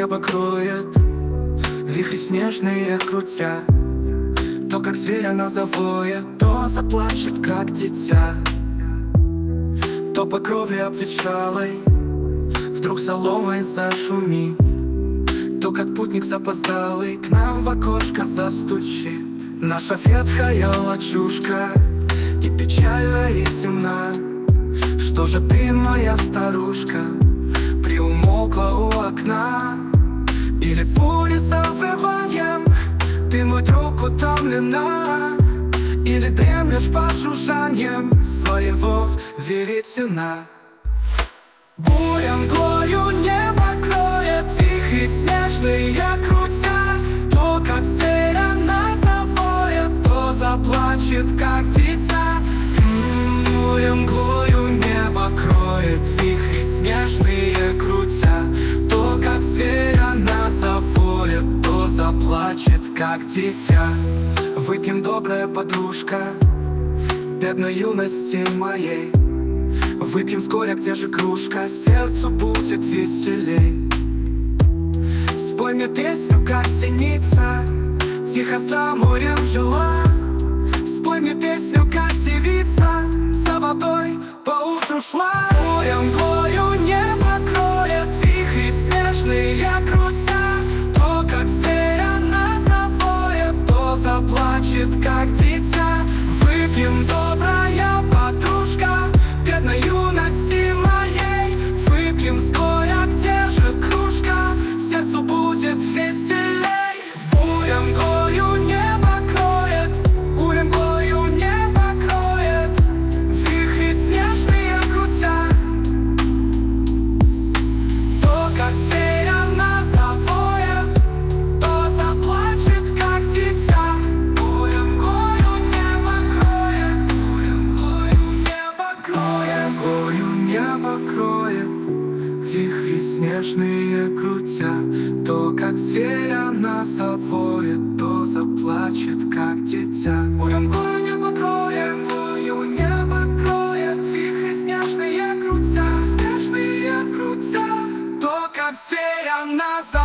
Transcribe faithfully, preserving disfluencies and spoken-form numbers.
небо кроет, вихри снежные крутя. То, как зверь она завоет, то заплачет, как дитя. То по кровле обветшалой вдруг соломой зашумит, то, как путник запоздалый к нам в окошко застучит. Наша ветхая лачушка и печальна, и темна. Что же ты, моя старушка, приумолкла у окна? Или бури завываем, ты, мой друг, утомлена? Или дремлешь под жужжанием своего веретена? Буря мглою небо кроет, вихри снежные крутя. То, как зверь она завоет, то заплачет, как дитя. Буря мглою небо кроет, вихри снежные крутя. То, как зверь она завоет, то заплачет, как дитя. Выпьем, добрая подружка, бедной юности моей. Выпьем с горя, где же кружка, сердцу будет веселей. Спой мне песню, как синица тихо за морем жила. Спой мне песню, как девица за водой поутру шла. Буря мглою небо кроет, вихри снежные крутя. То, как зверь она завоет, то заплачет, как дитя. Выпьем, добрая подружка, бедной юности моей. Выпьем с горя, где же кружка, сердцу будет веселей. Буря мглою небо кроет, буря мглою небо кроет, вихри снежные крутя. То, как зверь она завоет, то заплачет, как дитя. Буря мглою небо кроет, буря мглою небо кроет, мглою небо кроет, вихри снежные крутя. То, как зверь она завоет, то заплачет, как дитя. Буря мглою небо кроет, мглою небо кроет, вихри снежные крутя, снежные крутя. То, как зверь она завоет.